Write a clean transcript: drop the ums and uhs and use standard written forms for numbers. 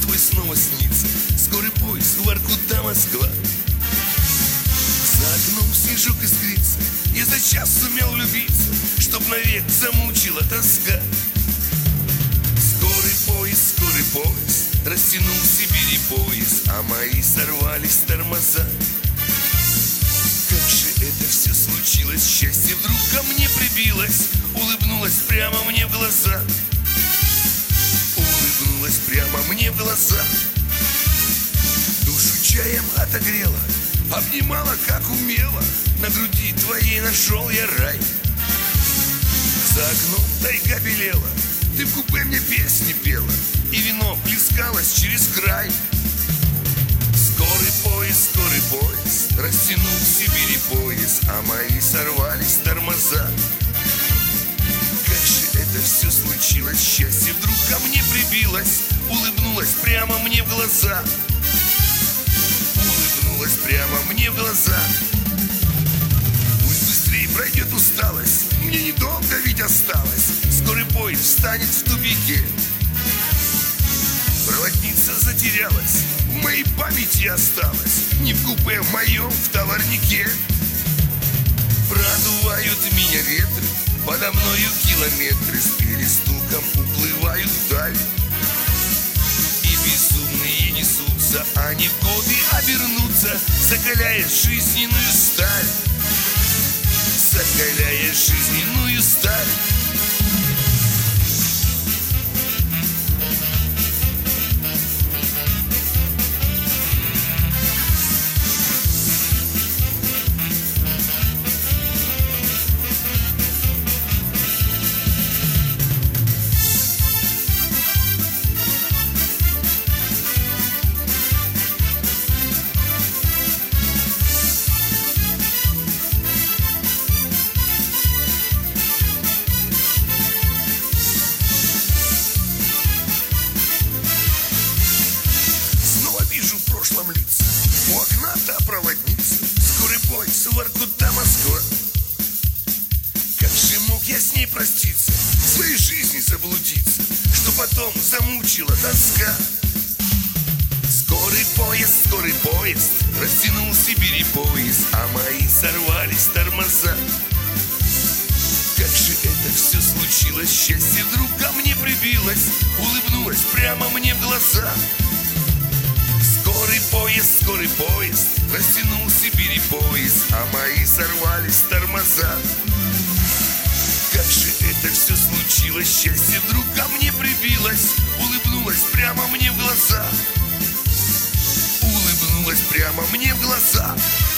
твой снова снится. Скорый поезд, Воркута, Москва. За окном снежок искрится. Я за час сумел влюбиться, чтоб навек замучила тоска. Скорый поезд растянул Сибири пояс, а мои сорвались тормоза. Как же это все случилось? Счастье вдруг ко мне прибилось, улыбнулась прямо мне в глаза. Улыбнулась прямо мне в глаза. Душу чаем отогрела, обнимала как умела. На груди твоей нашел я рай. За окном тайга белела, ты в купе мне песни пела, и вино плескалось через край. Скорый поезд растянул в Сибири пояс, а мои сорвались тормоза. Как же это все случилось? Счастье вдруг ко мне прибилось, улыбнулась прямо мне в глаза. Улыбнулась прямо мне в глаза. Пусть быстрее пройдет усталость, мне недолго ведь осталось. Скорый поезд встанет в тупике. Проводница затерялась, в моей памяти осталась, не в купе моем, в товарнике. Продувают меня ветры, подо мною километры с перестуком уплывают вдаль. И безумные несутся, они в годы обернутся, закаляя жизненную сталь. Закаляя жизненную сталь. У окна та проводница, скорый поезд, Воркута, Москва. Как же мог я с ней проститься, в своей жизни заблудиться, что потом замучила тоска. Скорый поезд растянул Сибири пояс, а мои сорвались тормоза. Как же это все случилось? Счастье вдруг ко мне прибилось, улыбнулась прямо мне в глаза. Скорый поезд растянул Сибири пояс, а мои сорвались тормоза. Как же это все случилось? Счастье вдруг ко мне прибилось, улыбнулась прямо мне в глаза. Улыбнулась прямо мне в глаза.